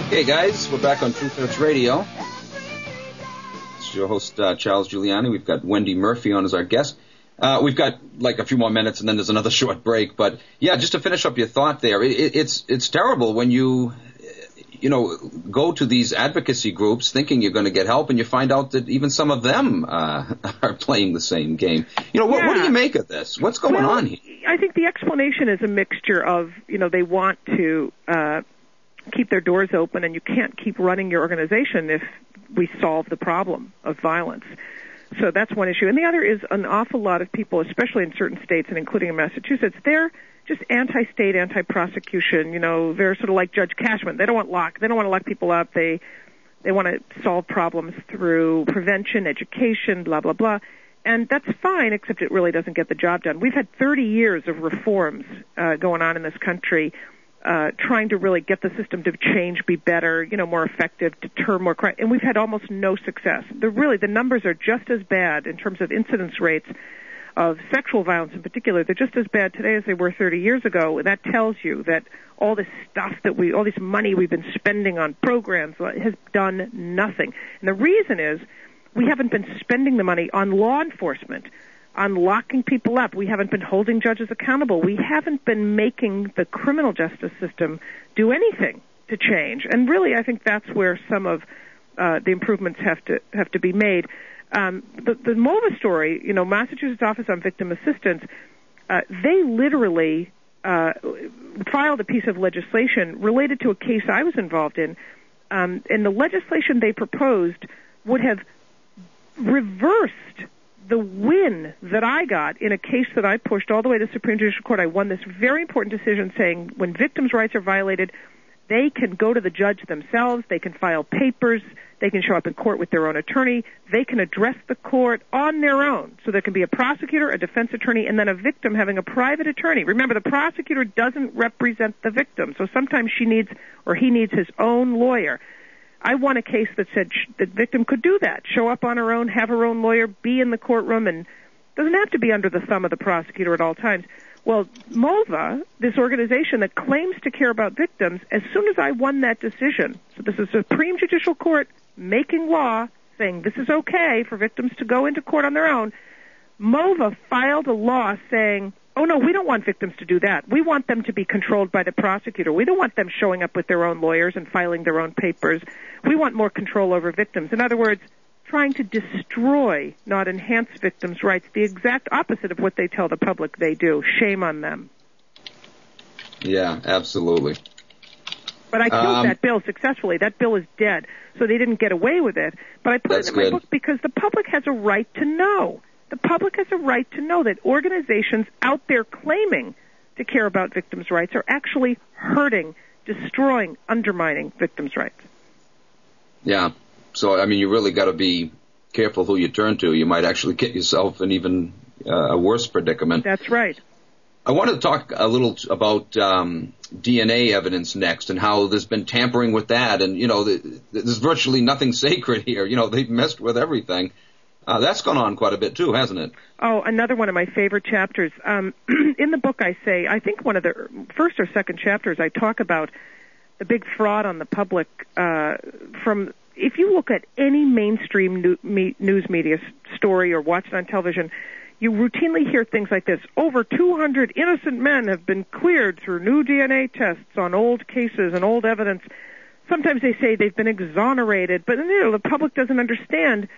Hey guys, we're back on Truth Hurts Radio. It's your host, Charles Giuliani. We've got Wendy Murphy on as our guest. We've got like a few more minutes and then there's another short break. But yeah, just to finish up your thought there, it's terrible when you go to these advocacy groups thinking you're going to get help and you find out that even some of them are playing the same game. What do you make of this? What's going on here? I think the explanation is a mixture of, they want to keep their doors open, and you can't keep running your organization if we solve the problem of violence. So that's one issue. And the other is an awful lot of people, especially in certain states and including in Massachusetts, they're just anti-state, anti-prosecution. They're sort of like Judge Cashman. They don't want to lock people up. They want to solve problems through prevention, education, blah, blah, blah. And that's fine, except it really doesn't get the job done. We've had 30 years of reforms going on in this country, trying to really get the system to change, be better, more effective, deter more crime, and we've had almost no success. The numbers are just as bad in terms of incidence rates of sexual violence in particular. They're just as bad today as they were 30 years ago, and that tells you that all this stuff all this money we've been spending on programs has done nothing. And the reason is we haven't been spending the money on law enforcement, on locking people up. We haven't been holding judges accountable. We haven't been making the criminal justice system do anything to change. And really, I think that's where some of the improvements have to be made. The MOVA story, Massachusetts Office on Victim Assistance, they literally filed a piece of legislation related to a case I was involved in, and the legislation they proposed would have reversed the win that I got in a case that I pushed all the way to the Supreme Judicial Court. I won this very important decision saying when victims' rights are violated, they can go to the judge themselves, they can file papers, they can show up in court with their own attorney, they can address the court on their own. So there can be a prosecutor, a defense attorney, and then a victim having a private attorney. Remember, the prosecutor doesn't represent the victim, so sometimes he needs his own lawyer. I won a case that said the victim could do that, show up on her own, have her own lawyer, be in the courtroom, and doesn't have to be under the thumb of the prosecutor at all times. Well, MOVA, this organization that claims to care about victims, as soon as I won that decision, so this is Supreme Judicial Court making law, saying this is okay for victims to go into court on their own, MOVA filed a law saying, oh, no, we don't want victims to do that. We want them to be controlled by the prosecutor. We don't want them showing up with their own lawyers and filing their own papers. We want more control over victims. In other words, trying to destroy, not enhance victims' rights, the exact opposite of what they tell the public they do. Shame on them. Yeah, absolutely. But I killed that bill successfully. That bill is dead, so they didn't get away with it. But I put it in my book because the public has a right to know. The public has a right to know that organizations out there claiming to care about victims' rights are actually hurting, destroying, undermining victims' rights. Yeah. So, you really got to be careful who you turn to. You might actually get yourself in even a worse predicament. That's right. I want to talk a little about DNA evidence next and how there's been tampering with that. And, there's virtually nothing sacred here. They've messed with everything. That's gone on quite a bit, too, hasn't it? Oh, another one of my favorite chapters. In the book, I say, I think one of the first or second chapters, I talk about the big fraud on the public from, if you look at any mainstream news media story or watch it on television, you routinely hear things like this. Over 200 innocent men have been cleared through new DNA tests on old cases and old evidence. Sometimes they say they've been exonerated, but the public doesn't understand.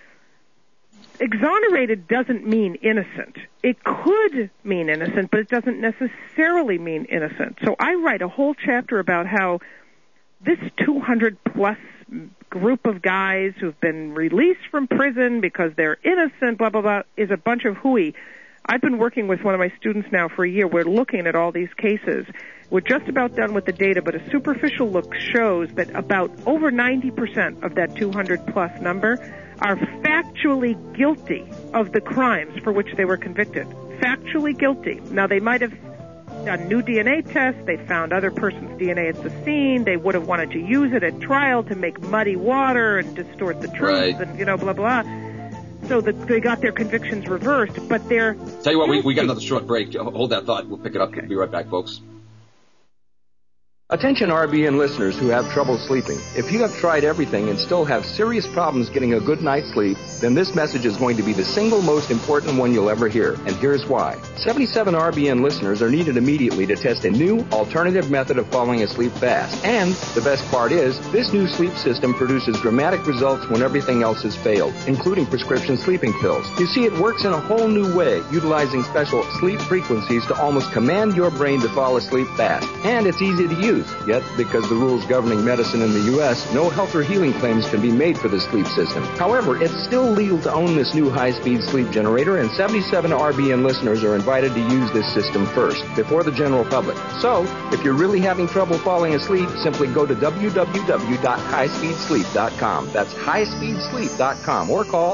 Exonerated doesn't mean innocent. It could mean innocent, but it doesn't necessarily mean innocent. So I write a whole chapter about how this 200-plus group of guys who've been released from prison because they're innocent, blah, blah, blah, is a bunch of hooey. I've been working with one of my students now for a year. We're looking at all these cases. We're just about done with the data, but a superficial look shows that about over 90% of that 200-plus number are factually guilty of the crimes for which they were convicted. Factually guilty. Now, they might have done new DNA tests. They found other person's DNA at the scene. They would have wanted to use it at trial to make muddy water and distort the truth and, blah, blah. So they got their convictions reversed, but they're... Tell you what, we got another short break. Hold that thought. We'll pick it up. Okay. We'll be right back, folks. Attention RBN listeners who have trouble sleeping. If you have tried everything and still have serious problems getting a good night's sleep, then this message is going to be the single most important one you'll ever hear. And here's why. 77 RBN listeners are needed immediately to test a new alternative method of falling asleep fast. And the best part is, this new sleep system produces dramatic results when everything else has failed, including prescription sleeping pills. You see, it works in a whole new way, utilizing special sleep frequencies to almost command your brain to fall asleep fast. And it's easy to use. Yet, because the rules governing medicine in the U.S., no health or healing claims can be made for the sleep system. However, it's still legal to own this new high-speed sleep generator, and 77 RBN listeners are invited to use this system first, before the general public. So, if you're really having trouble falling asleep, simply go to www.highspeedsleep.com. That's highspeedsleep.com, or call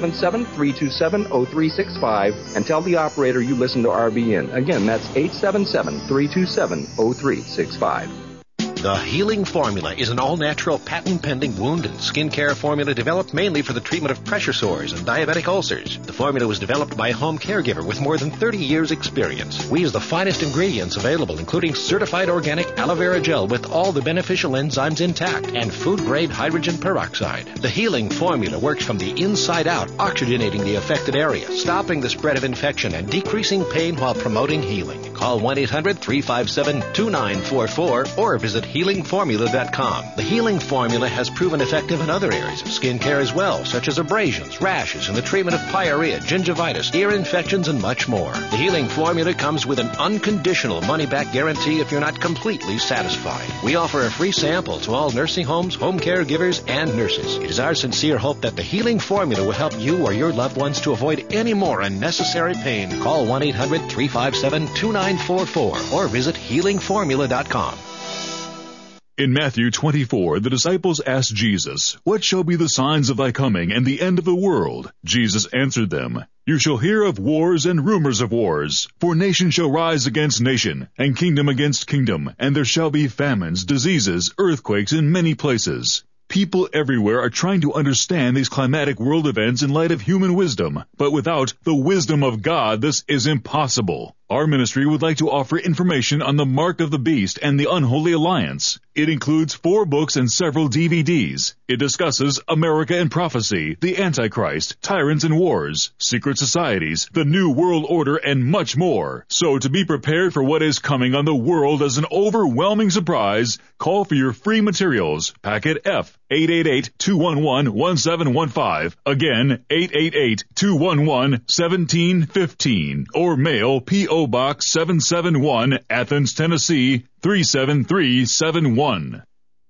877-327-0365 and tell the operator you listen to RBN. Again, that's 877-327-0365. The Healing Formula is an all-natural, patent-pending wound and skin care formula developed mainly for the treatment of pressure sores and diabetic ulcers. The formula was developed by a home caregiver with more than 30 years' experience. We use the finest ingredients available, including certified organic aloe vera gel with all the beneficial enzymes intact and food-grade hydrogen peroxide. The Healing Formula works from the inside out, oxygenating the affected area, stopping the spread of infection, and decreasing pain while promoting healing. Call 1-800-357-2944 or visit HealingFormula.com. The Healing Formula has proven effective in other areas of skin care as well, such as abrasions, rashes, and the treatment of pyorrhea, gingivitis, ear infections, and much more. The Healing Formula comes with an unconditional money-back guarantee if you're not completely satisfied. We offer a free sample to all nursing homes, home caregivers, and nurses. It is our sincere hope that the Healing Formula will help you or your loved ones to avoid any more unnecessary pain. Call 1-800-357-2944 or visit HealingFormula.com. In Matthew 24, the disciples asked Jesus, "What shall be the signs of thy coming and the end of the world?" Jesus answered them, "You shall hear of wars and rumors of wars. For nation shall rise against nation, and kingdom against kingdom, and there shall be famines, diseases, earthquakes in many places." People everywhere are trying to understand these climatic world events in light of human wisdom, but without the wisdom of God, this is impossible. Our ministry would like to offer information on the Mark of the Beast and the Unholy Alliance. It includes 4 books and several DVDs. It discusses America and Prophecy, the Antichrist, Tyrants and Wars, Secret Societies, the New World Order, and much more. So to be prepared for what is coming on the world as an overwhelming surprise, call for your free materials. Packet F, 888-211-1715. Again, 888-211-1715. Or mail P.O. Box 771, Athens, Tennessee, 37371.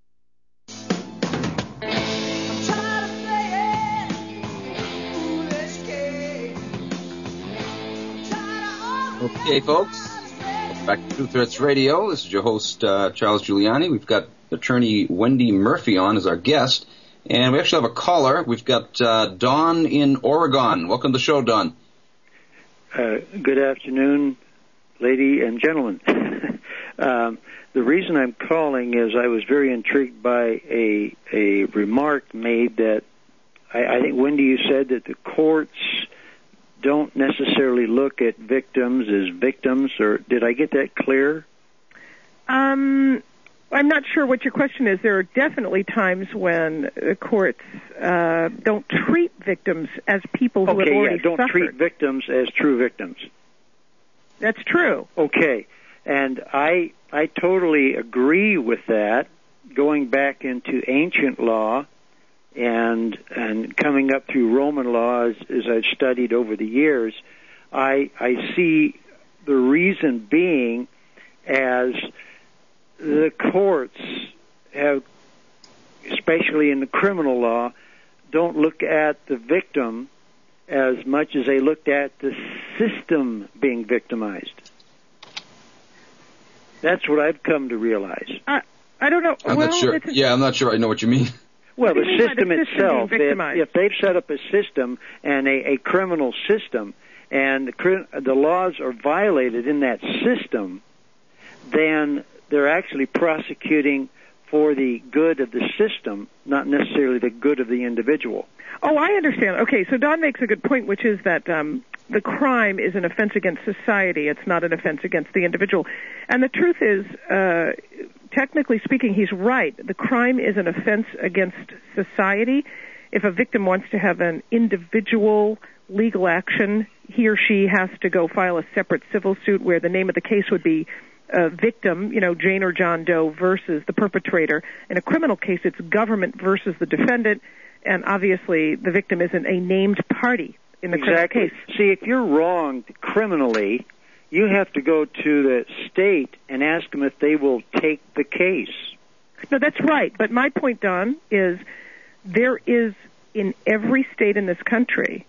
Okay, folks. Welcome back to True Threats Radio. This is your host, Charles Giuliani. We've got attorney Wendy Murphy on as our guest. And we actually have a caller. We've got Don in Oregon. Welcome to the show, Don. Good afternoon, lady and gentlemen. The reason I'm calling is I was very intrigued by a remark made that I think, Wendy, you said that the courts don't necessarily look at victims as victims, or did I get that clear? I'm not sure what your question is. There are definitely times when the courts don't treat victims as people who have already don't suffered. Treat victims as true victims. That's true. Okay, and I totally agree with that. Going back into ancient law and coming up through Roman law as I've studied over the years, I see the reason being as the courts have, especially in the criminal law, don't look at the victim as much as they looked at the system being victimized. That's what I've come to realize. I don't know. I'm not sure. I'm not sure I know what you mean. Well, the system itself, if they've set up a system and a criminal system, and the laws are violated in that system, then they're actually prosecuting for the good of the system, not necessarily the good of the individual. Oh, I understand. Okay, so Don makes a good point, which is that the crime is an offense against society. It's not an offense against the individual. And the truth is, technically speaking, he's right. The crime is an offense against society. If a victim wants to have an individual legal action, he or she has to go file a separate civil suit where the name of the case would be victim, Jane or John Doe versus the perpetrator. In a criminal case, it's government versus the defendant, and obviously the victim isn't a named party in the criminal case. See, if you're wronged criminally, you have to go to the state and ask them if they will take the case. No, that's right. But my point, Don, is there is in every state in this country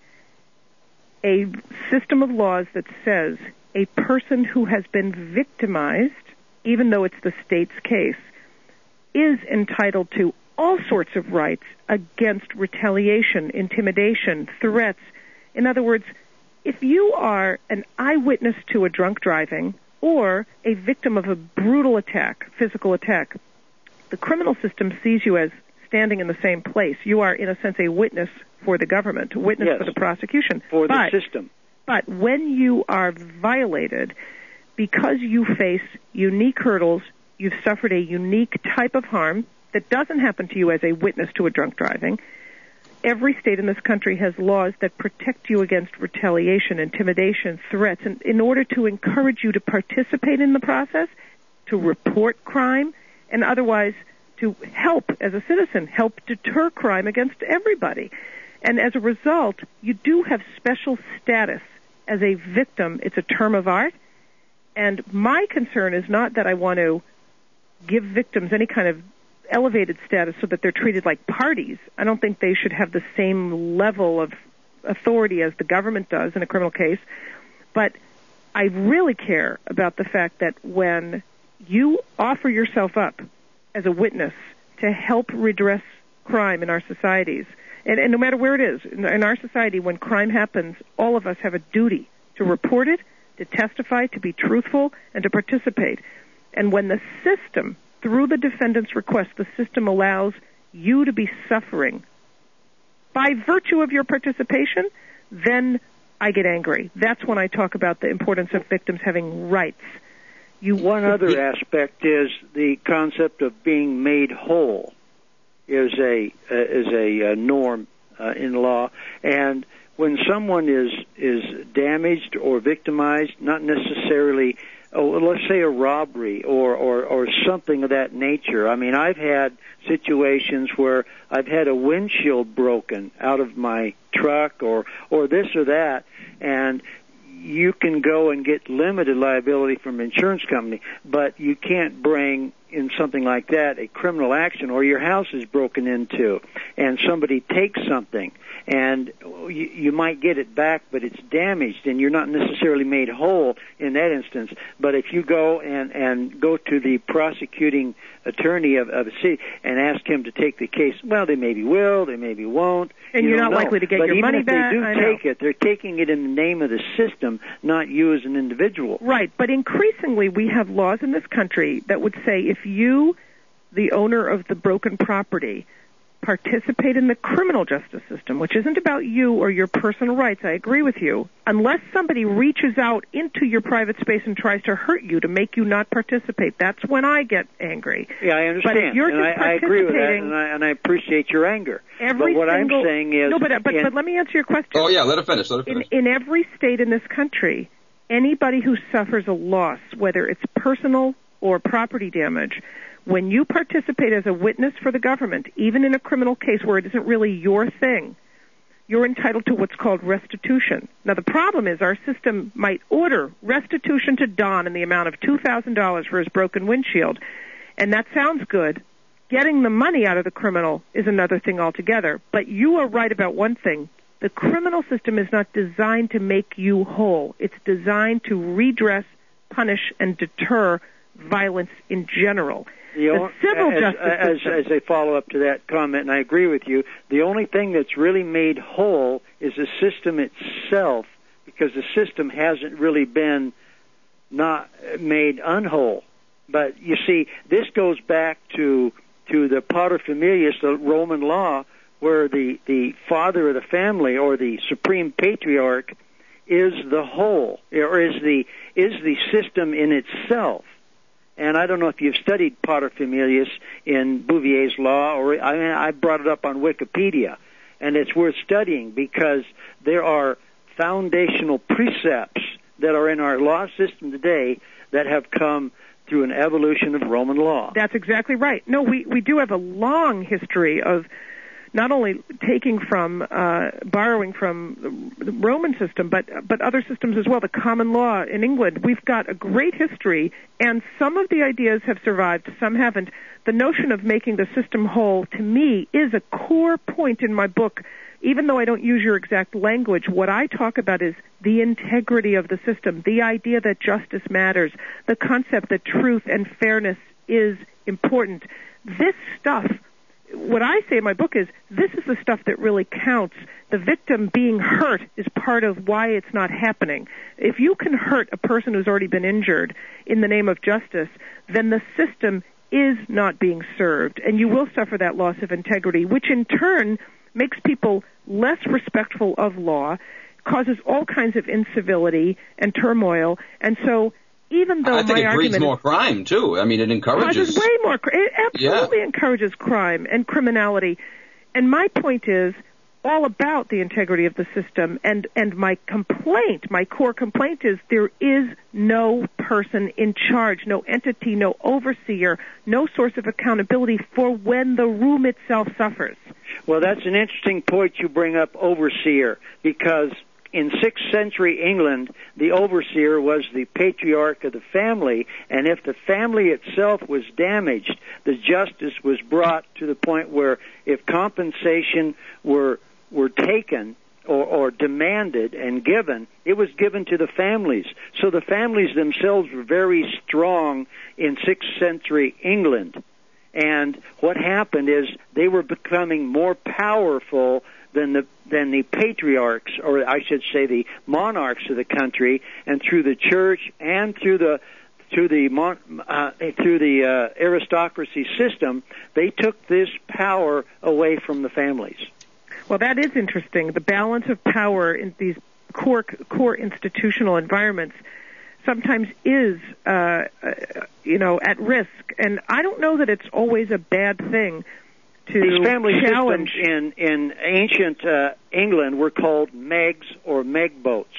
a system of laws that says a person who has been victimized, even though it's the state's case, is entitled to all sorts of rights against retaliation, intimidation, threats. In other words, if you are an eyewitness to a drunk driving or a victim of a brutal attack, physical attack, the criminal system sees you as standing in the same place. You are, in a sense, a witness for the government, a witness for the prosecution. For the system. But when you are violated, because you face unique hurdles, you've suffered a unique type of harm that doesn't happen to you as a witness to a drunk driving, every state in this country has laws that protect you against retaliation, intimidation, threats, and in order to encourage you to participate in the process, to report crime, and otherwise to help, as a citizen, help deter crime against everybody. And as a result, you do have special status as a victim. It's a term of art. And my concern is not that I want to give victims any kind of elevated status so that they're treated like parties. I don't think they should have the same level of authority as the government does in a criminal case. But I really care about the fact that when you offer yourself up as a witness to help redress crime in our societies, and no matter where it is, in our society, when crime happens, all of us have a duty to report it, to testify, to be truthful, and to participate. And when the system, through the defendant's request, the system allows you to be suffering by virtue of your participation, then I get angry. That's when I talk about the importance of victims having rights. One other aspect is the concept of being made whole is a norm in law, and when someone is damaged or victimized, not necessarily, let's say a robbery or something of that nature. I mean, I've had situations where I've had a windshield broken out of my truck or this or that, and you can go and get limited liability from an insurance company, but you can't bring in something like that a criminal action, or your house is broken into and somebody takes something and you might get it back, but it's damaged and you're not necessarily made whole in that instance. But if you go and go to the prosecuting attorney of a city and ask him to take the case, well, they maybe will, they maybe won't. And you're not likely to get your money back. But even if they do take it, they're taking it in the name of the system, not you as an individual. Right, but increasingly we have laws in this country that would say if you, the owner of the broken property, participate in the criminal justice system, which isn't about you or your personal rights, I agree with you, unless somebody reaches out into your private space and tries to hurt you to make you not participate, that's when I get angry. Yeah, I understand. But if you're and I agree with that, and I appreciate your anger. But what I'm saying is... No, but let me answer your question. Oh, yeah, let her finish. In every state in this country, anybody who suffers a loss, whether it's personal or property damage, when you participate as a witness for the government, even in a criminal case where it isn't really your thing, you're entitled to what's called restitution. Now, the problem is our system might order restitution to Don in the amount of $2,000 for his broken windshield, and that sounds good. Getting the money out of the criminal is another thing altogether. But you are right about one thing. The criminal system is not designed to make you whole. It's designed to redress, punish, and deter violence in general. The civil justice system, as a follow-up to that comment, and I agree with you, the only thing that's really made whole is the system itself, because the system hasn't really been not made unwhole. But you see, this goes back to the paterfamilias, the Roman law, where the father of the family or the supreme patriarch is the whole, or is the system in itself. and I don't know if you've studied paterfamilias in Bouvier's law, or I brought it up on Wikipedia, and it's worth studying because there are foundational precepts that are in our law system today that have come through an evolution of Roman law. That's exactly right. No, we do have a long history of not only taking from, borrowing from the Roman system, but other systems as well. The common law in England, we've got a great history, and some of the ideas have survived, some haven't. The notion of making the system whole, to me, is a core point in my book. Even though I don't use your exact language, what I talk about is the integrity of the system, the idea that justice matters, the concept that truth and fairness is important. This stuff, what I say in my book is, this is the stuff that really counts. The victim being hurt is part of why it's not happening. If you can hurt a person who's already been injured in the name of justice, then the system is not being served, and you will suffer that loss of integrity, which in turn makes people less respectful of law, causes all kinds of incivility and turmoil, and so even though I think my it breeds argument more crime too. I mean, it encourages way more. It absolutely encourages crime and criminality. And my point is all about the integrity of the system. And my complaint, my core complaint is there is no person in charge, no entity, no overseer, no source of accountability for when the room itself suffers. Well, that's an interesting point you bring up, overseer, because in 6th century England, the overseer was the patriarch of the family, and if the family itself was damaged, the justice was brought to the point where if compensation were taken or demanded and given, it was given to the families. So the families themselves were very strong in 6th century England. And what happened is they were becoming more powerful than the patriarchs, or I should say the monarchs of the country, and through the church and through the aristocracy system, they took this power away from the families. Well, that is interesting. The balance of power in these core institutional environments sometimes is, at risk. And I don't know that it's always a bad thing to These family challenge. systems in ancient England were called megs or megbotes.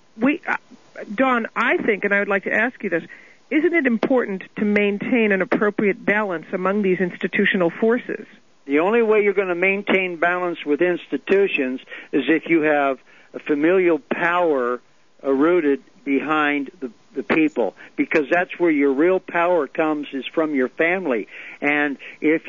Don, I think, and I would like to ask you this, isn't it important to maintain an appropriate balance among these institutional forces? The only way you're going to maintain balance with institutions is if you have a familial power rooted behind the people, because that's where your real power comes, is from your family. And if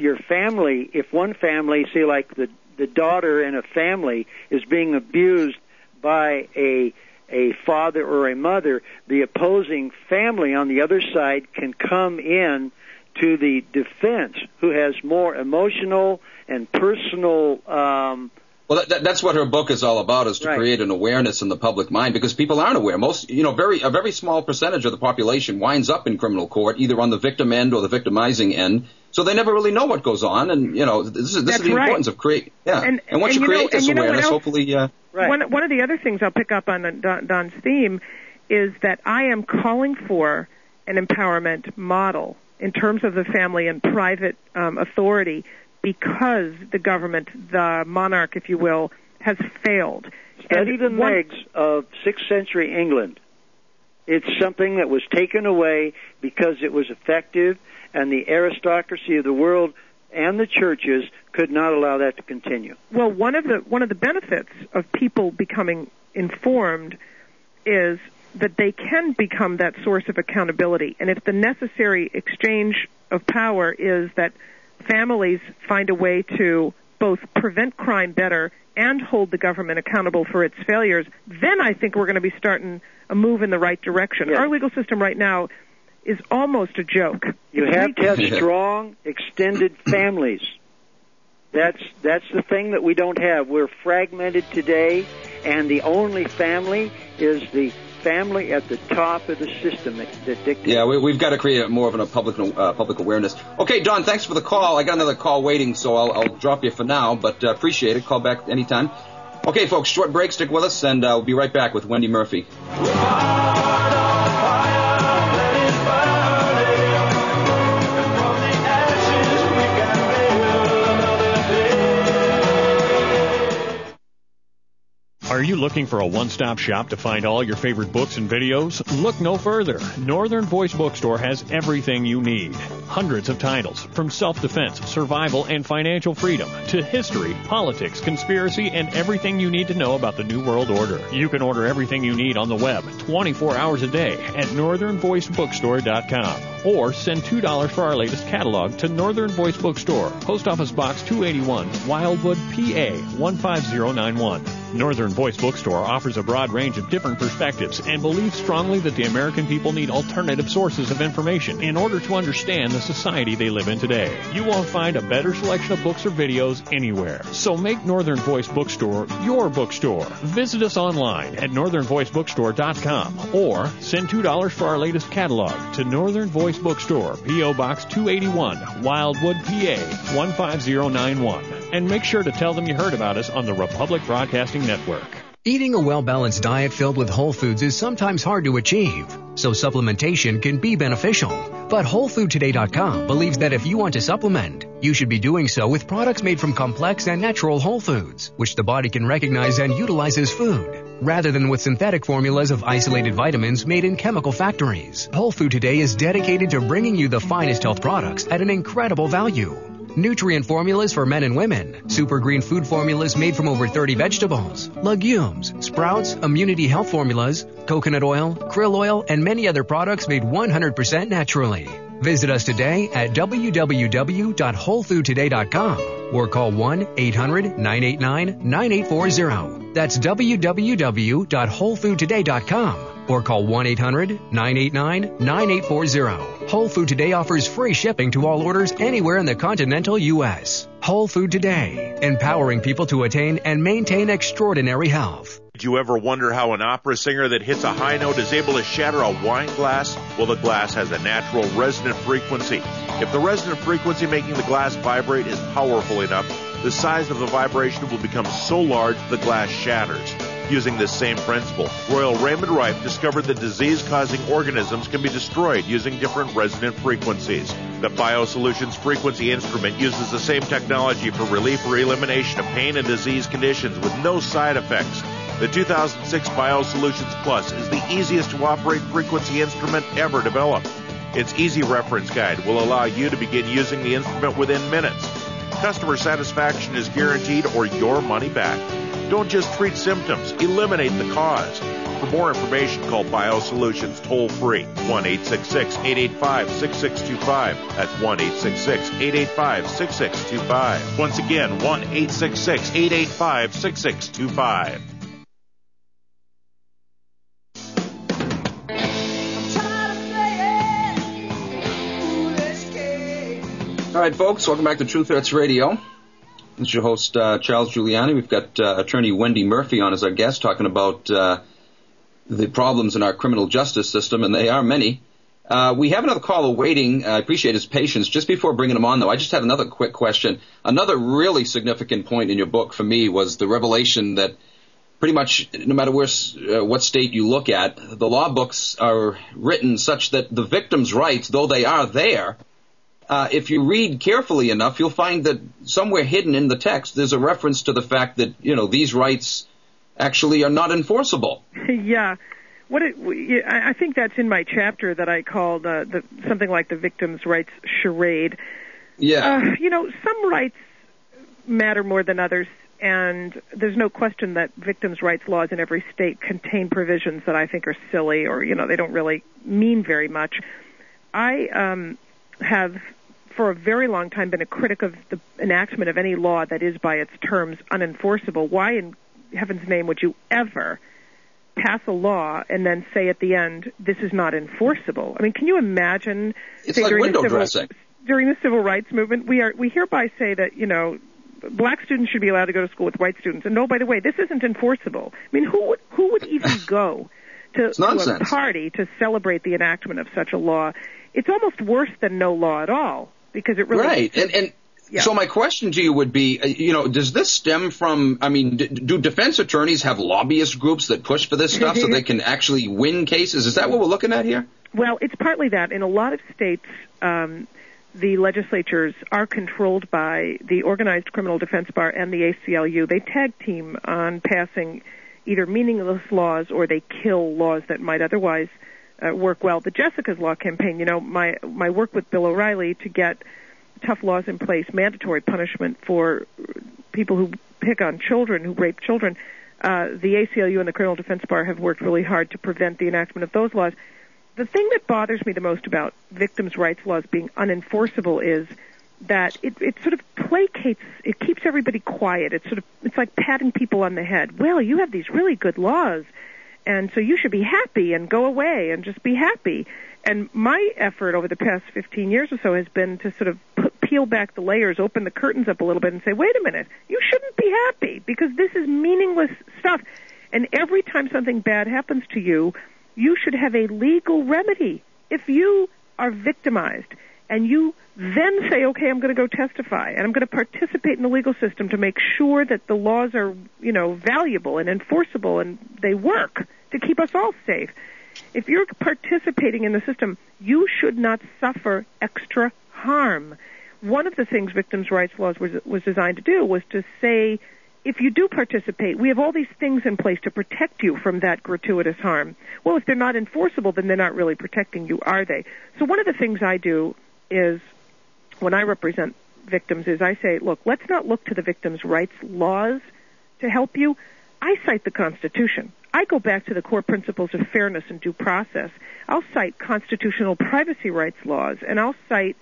one family, say like the daughter in a family is being abused by a father or a mother, the opposing family on the other side can come in to the defense, who has more emotional and personal. Well, that's what her book is all about, is to create an awareness in the public mind, because people aren't aware. A very small percentage of the population winds up in criminal court, either on the victim end or the victimizing end, so they never really know what goes on. And this is the importance of create. Yeah, and once you create this awareness, hopefully. One of the other things I'll pick up on Don's theme is that I am calling for an empowerment model in terms of the family and private authority, because the government, the monarch, if you will, has failed. Study the megs of 6th century England. It's something that was taken away because it was effective, and the aristocracy of the world and the churches could not allow that to continue. Well, one of the benefits of people becoming informed is that they can become that source of accountability. And if the necessary exchange of power is that families find a way to both prevent crime better and hold the government accountable for its failures, then I think we're going to be starting a move in the right direction. Yes. Our legal system right now is almost a joke. You have to have strong, extended families. That's the thing that we don't have. We're fragmented today, and the only family is the family at the top of the system that dictates. Yeah, we've got to create more of a public awareness. Okay, Don, thanks for the call. I got another call waiting, so I'll drop you for now, but appreciate it. Call back anytime. Okay, folks, short break. Stick with us, and we'll be right back with Wendy Murphy. Are you looking for a one-stop shop to find all your favorite books and videos? Look no further. Northern Voice Bookstore has everything you need. Hundreds of titles, from self-defense, survival, and financial freedom, to history, politics, conspiracy, and everything you need to know about the New World Order. You can order everything you need on the web 24 hours a day at northernvoicebookstore.com. Or send $2 for our latest catalog to Northern Voice Bookstore, Post Office Box 281, Wildwood, PA 15091. Northern Voice Bookstore offers a broad range of different perspectives and believes strongly that the American people need alternative sources of information in order to understand the society they live in today. You won't find a better selection of books or videos anywhere. So make Northern Voice Bookstore your bookstore. Visit us online at northernvoicebookstore.com or send $2 for our latest catalog to Northern Voice Bookstore, P.O. Box 281, Wildwood, PA 15091. And make sure to tell them you heard about us on the Republic Broadcasting Network. Eating a well-balanced diet filled with whole foods is sometimes hard to achieve, so supplementation can be beneficial. But WholeFoodToday.com believes that if you want to supplement, you should be doing so with products made from complex and natural whole foods, which the body can recognize and utilize as food, rather than with synthetic formulas of isolated vitamins made in chemical factories. Whole Food Today is dedicated to bringing you the finest health products at an incredible value. Nutrient formulas for men and women, super green food formulas made from over 30 vegetables, legumes, sprouts, immunity health formulas, coconut oil, krill oil, and many other products made 100% naturally. Visit us today at www.wholefoodtoday.com or call 1-800-989-9840. That's www.wholefoodtoday.com or call 1-800-989-9840. Whole Food Today offers free shipping to all orders anywhere in the continental U.S. Whole Food Today, empowering people to attain and maintain extraordinary health. Did you ever wonder how an opera singer that hits a high note is able to shatter a wine glass? Well, the glass has a natural resonant frequency. If the resonant frequency making the glass vibrate is powerful enough, the size of the vibration will become so large the glass shatters. Using this same principle, Royal Raymond Rife discovered that disease-causing organisms can be destroyed using different resonant frequencies. The BioSolutions Frequency Instrument uses the same technology for relief or elimination of pain and disease conditions with no side effects. The 2006 BioSolutions Plus is the easiest to operate frequency instrument ever developed. Its easy reference guide will allow you to begin using the instrument within minutes. Customer satisfaction is guaranteed or your money back. Don't just treat symptoms, eliminate the cause. For more information, call BioSolutions toll-free, 1-866-885-6625. That's 1-866-885-6625. Once again, 1-866-885-6625. All right, folks, welcome back to True Threats Radio. This is your host, Charles Giuliani. We've got attorney Wendy Murphy on as our guest, talking about the problems in our criminal justice system, and they are many. We have another caller waiting. I appreciate his patience. Just before bringing him on, though, I just had another quick question. Another really significant point in your book for me was the revelation that pretty much no matter what state you look at, the law books are written such that the victim's rights, though they are there, if you read carefully enough, you'll find that somewhere hidden in the text there's a reference to the fact that, these rights actually are not enforceable. Yeah. I think that's in my chapter that I called something like the victim's rights charade. Yeah. Some rights matter more than others, and there's no question that victims' rights laws in every state contain provisions that I think are silly or, they don't really mean very much. I have for a very long time been a critic of the enactment of any law that is by its terms unenforceable. Why in heaven's name would you ever pass a law and then say at the end, this is not enforceable? I mean, can you imagine? It's like window dressing. During the civil rights movement, we hereby say that, black students should be allowed to go to school with white students. And, by the way, this isn't enforceable. I mean, who would even go to a party to celebrate the enactment of such a law? It's almost worse than no law at all, because it really... Right, and yeah. So my question to you would be, does this stem from, do defense attorneys have lobbyist groups that push for this stuff so they can actually win cases? Is that what we're looking at here? Well, it's partly that. In a lot of states, the legislatures are controlled by the Organized Criminal Defense Bar and the ACLU. They tag team on passing either meaningless laws or they kill laws that might otherwise work well. The Jessica's Law campaign, my work with Bill O'Reilly to get tough laws in place, mandatory punishment for people who pick on children, who rape children. The ACLU and the Criminal Defense Bar have worked really hard to prevent the enactment of those laws. The thing that bothers me the most about victims' rights laws being unenforceable is that it sort of placates, it keeps everybody quiet. It's like patting people on the head. Well, you have these really good laws, and so you should be happy and go away and just be happy. And my effort over the past 15 years or so has been to sort of peel back the layers, open the curtains up a little bit and say, wait a minute, you shouldn't be happy because this is meaningless stuff. And every time something bad happens to you, you should have a legal remedy. If you are victimized and you then say, okay, I'm going to go testify and I'm going to participate in the legal system to make sure that the laws are, valuable and enforceable and they work to keep us all safe. If you're participating in the system, you should not suffer extra harm. One of the things victims' rights laws was designed to do was to say, if you do participate, we have all these things in place to protect you from that gratuitous harm. Well, if they're not enforceable, then they're not really protecting you, are they? So one of the things I do is, when I represent victims, is I say, look, let's not look to the victims' rights laws to help you. I cite the Constitution. I go back to the core principles of fairness and due process. I'll cite constitutional privacy rights laws, and I'll cite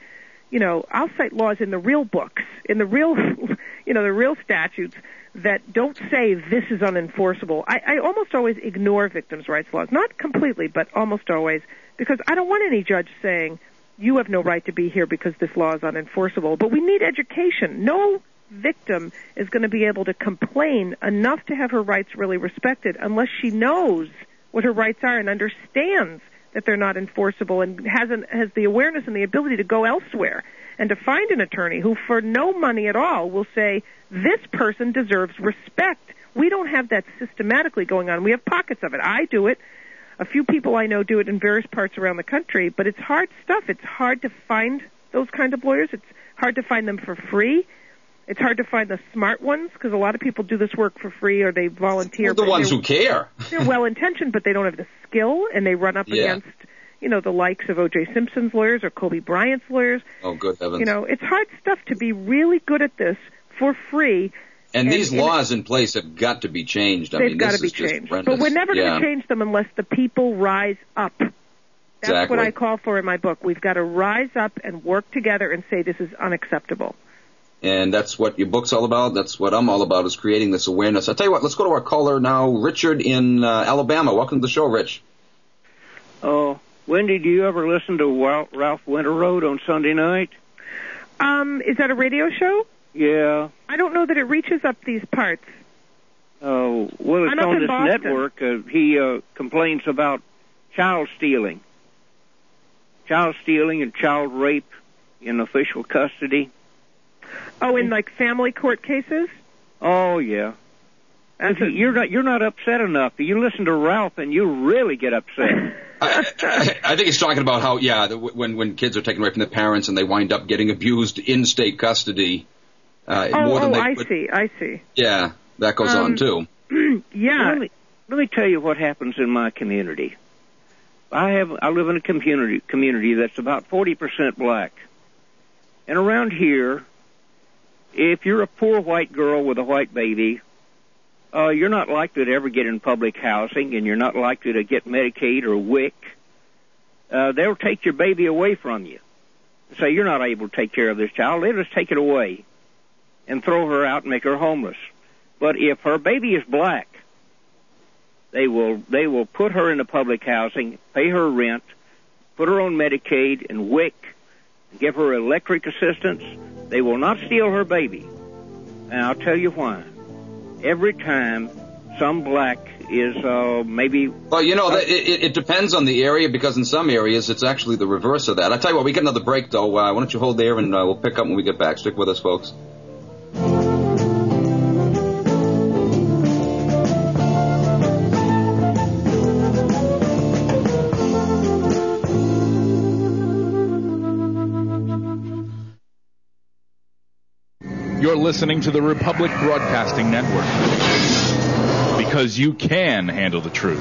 laws in the real books, in the real, the real statutes that don't say this is unenforceable. I almost always ignore victims' rights laws, not completely, but almost always, because I don't want any judge saying, you have no right to be here because this law is unenforceable. But we need education. No victim is going to be able to complain enough to have her rights really respected unless she knows what her rights are and understands that they're not enforceable and has the awareness and the ability to go elsewhere and to find an attorney who, for no money at all, will say, this person deserves respect. We don't have that systematically going on. We have pockets of it. I do it. A few people I know do it in various parts around the country, but it's hard stuff. It's hard to find those kind of lawyers. It's hard to find them for free. It's hard to find the smart ones because a lot of people do this work for free or they volunteer. Well, the ones who care. They're well-intentioned, but they don't have the skill, and they run up against, the likes of O.J. Simpson's lawyers or Kobe Bryant's lawyers. Oh, good heavens. It's hard stuff to be really good at this for free. And these laws in place have got to be changed. They've got to be changed. But we're never going to change them unless the people rise up. That's what I call for in my book. We've got to rise up and work together and say this is unacceptable. And that's what your book's all about. That's what I'm all about, is creating this awareness. I'll tell you what, let's go to our caller now, Richard in Alabama. Welcome to the show, Rich. Oh, Wendy, do you ever listen to Ralph Winterroad on Sunday night? Is that a radio show? Yeah. I don't know that it reaches up these parts. Oh, well, it's on this network. He complains about child stealing and child rape in official custody. Oh, in like family court cases? Oh, yeah. You're not upset enough. You listen to Ralph and you really get upset. I think he's talking about how, when kids are taken away from their parents and they wind up getting abused in state custody. I see. Yeah, that goes on too. Yeah. Let me tell you what happens in my community. I live in a community that's about 40% black. And around here, if you're a poor white girl with a white baby, you're not likely to ever get in public housing, and you're not likely to get Medicaid or WIC. They'll take your baby away from you. Say you're not able to take care of this child. They'll just take it away and throw her out and make her homeless. But if her baby is black, they will put her into public housing, pay her rent, put her on Medicaid and WIC, give her electric assistance. They will not steal her baby. And I'll tell you why. Every time some black is maybe... Well, it depends on the area, because in some areas it's actually the reverse of that. I'll tell you what, we got another break, though. Why don't you hold there, and we'll pick up when we get back. Stick with us, folks. You're listening to the Republic Broadcasting Network, because you can handle the truth.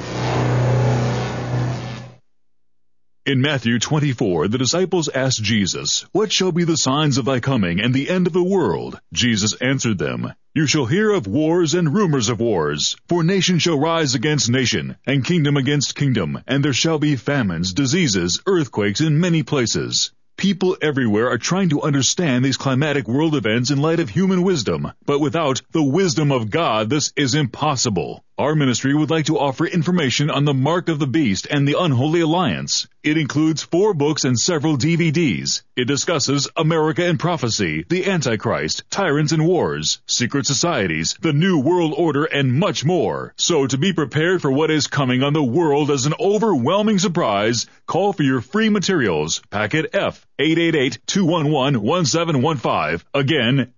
In Matthew 24, the disciples asked Jesus, "What shall be the signs of thy coming and the end of the world?" Jesus answered them, "You shall hear of wars and rumors of wars. For nation shall rise against nation, and kingdom against kingdom, and there shall be famines, diseases, earthquakes in many places." People everywhere are trying to understand these climatic world events in light of human wisdom, but without the wisdom of God, this is impossible. Our ministry would like to offer information on the Mark of the Beast and the Unholy Alliance. It includes 4 books and several DVDs. It discusses America and prophecy, the Antichrist, tyrants and wars, secret societies, the New World Order, and much more. So to be prepared for what is coming on the world as an overwhelming surprise, call for your free materials. Packet F, 888-211-1715. Again,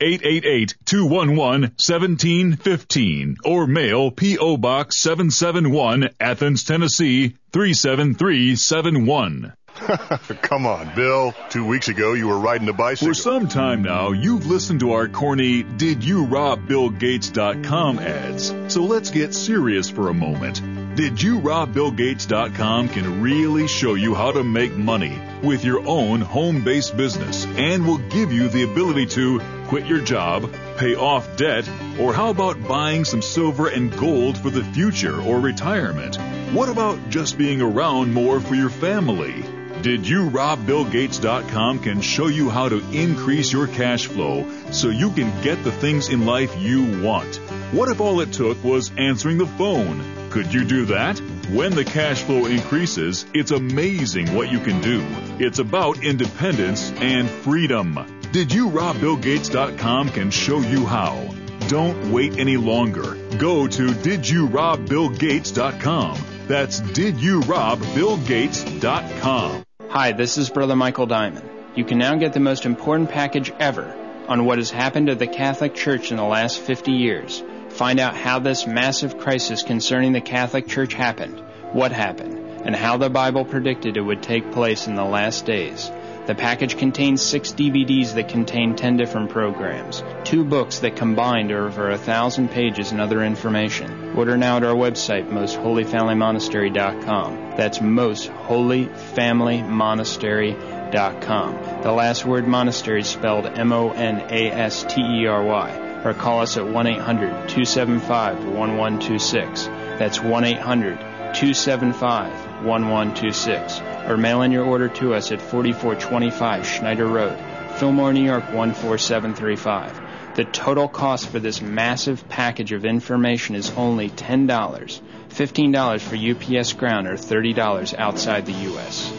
888-211-1715. Or mail P.O. Box 771, Athens, Tennessee, 37371. Come on, Bill. 2 weeks ago, you were riding a bicycle. For some time now, you've listened to our corny DidYouRobBillGates.com ads. So let's get serious for a moment. DidYouRobBillGates.com can really show you how to make money with your own home-based business and will give you the ability to quit your job, pay off debt, or how about buying some silver and gold for the future or retirement? What about just being around more for your family? DidYouRobBillGates.com can show you how to increase your cash flow so you can get the things in life you want. What if all it took was answering the phone? Could you do that? When the cash flow increases, it's amazing what you can do. It's about independence and freedom. DidYouRobBillGates.com can show you how. Don't wait any longer. Go to DidYouRobBillGates.com. That's DidYouRobBillGates.com. Hi, this is Brother Michael Diamond. You can now get the most important package ever on what has happened to the Catholic Church in the last 50 years. Find out how this massive crisis concerning the Catholic Church happened, what happened, and how the Bible predicted it would take place in the last days. The package contains 6 DVDs that contain 10 different programs, 2 books that combined are over 1,000 pages and other information. Order now at our website, MostHolyFamilyMonastery.com. That's MostHolyFamilyMonastery.com. The last word monastery is spelled MONASTERY. Or call us at 1-800-275-1126. That's 1-800-275-1126. Or mail in your order to us at 4425 Schneider Road, Fillmore, New York 14735. The total cost for this massive package of information is only $10, $15 for UPS Ground, or $30 outside the U.S.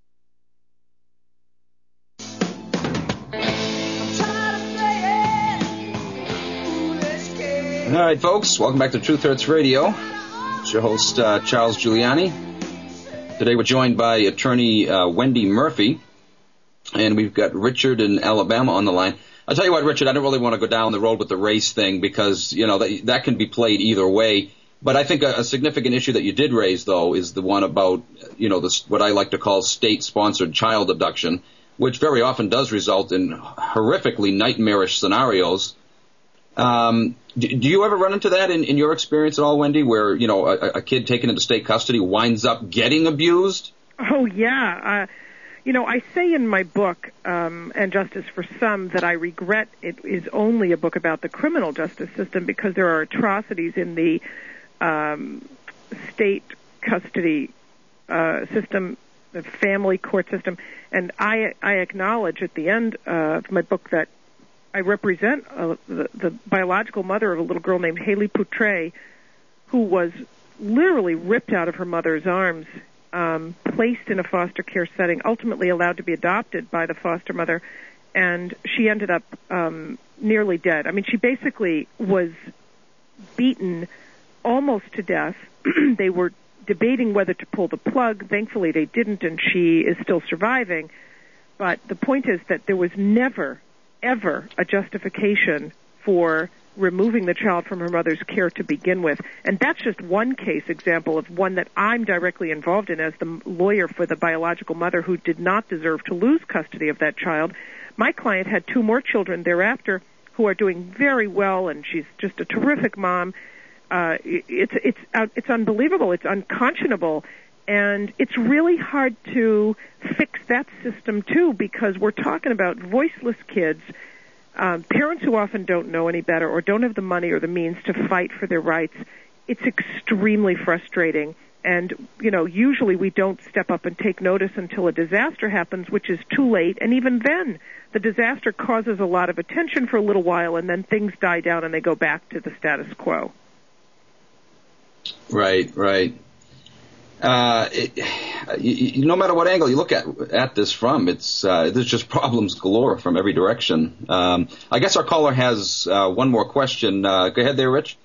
All right, folks, welcome back to Truth Hurts Radio. It's your host, Charles Giuliani. Today we're joined by attorney Wendy Murphy, and we've got Richard in Alabama on the line. I'll tell you what, Richard, I don't really want to go down the road with the race thing because, you know, that can be played either way. But I think a significant issue that you did raise, though, is the one about, you know, this, what I like to call state-sponsored child abduction, which very often does result in horrifically nightmarish scenarios. Do you ever run into that in your experience at all, Wendy, where, you know, a kid taken into state custody winds up getting abused? Oh, yeah. You know, I say in my book, And Justice for Some, that I regret it is only a book about the criminal justice system because there are atrocities in the state custody system, the family court system. And I acknowledge at the end of my book that I represent the biological mother of a little girl named Haley Poutre, who was literally ripped out of her mother's arms, placed in a foster care setting, ultimately allowed to be adopted by the foster mother, and she ended up nearly dead. I mean, she basically was beaten almost to death. They were debating whether to pull the plug. Thankfully, they didn't, and she is still surviving. But the point is that there was never ever a justification for removing the child from her mother's care to begin with. And that's just one case example of one that I'm directly involved in as the lawyer for the biological mother who did not deserve to lose custody of that child. My client had 2 more children thereafter who are doing very well, and she's just a terrific mom. it's unbelievable. It's unconscionable. And it's really hard to fix that system, too, because we're talking about voiceless kids, parents who often don't know any better or don't have the money or the means to fight for their rights. It's extremely frustrating. And, usually we don't step up and take notice until a disaster happens, which is too late. And even then, the disaster causes a lot of attention for a little while, and then things die down and they go back to the status quo. Right. No matter what angle you look at this from, there's just problems galore from every direction. I guess our caller has one more question. Go ahead there, Rich.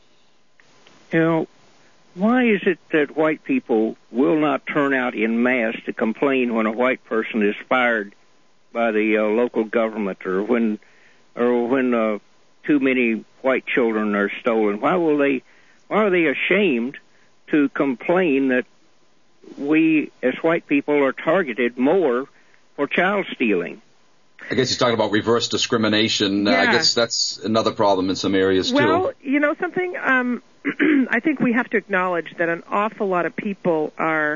Why is it that white people will not turn out en masse to complain when a white person is fired by the local government or when too many white children are stolen? Why are they ashamed to complain that we as white people are targeted more for child stealing? I guess he's talking about reverse discrimination. Yeah. I guess that's another problem in some areas, too. Well, something? I think we have to acknowledge that an awful lot of people are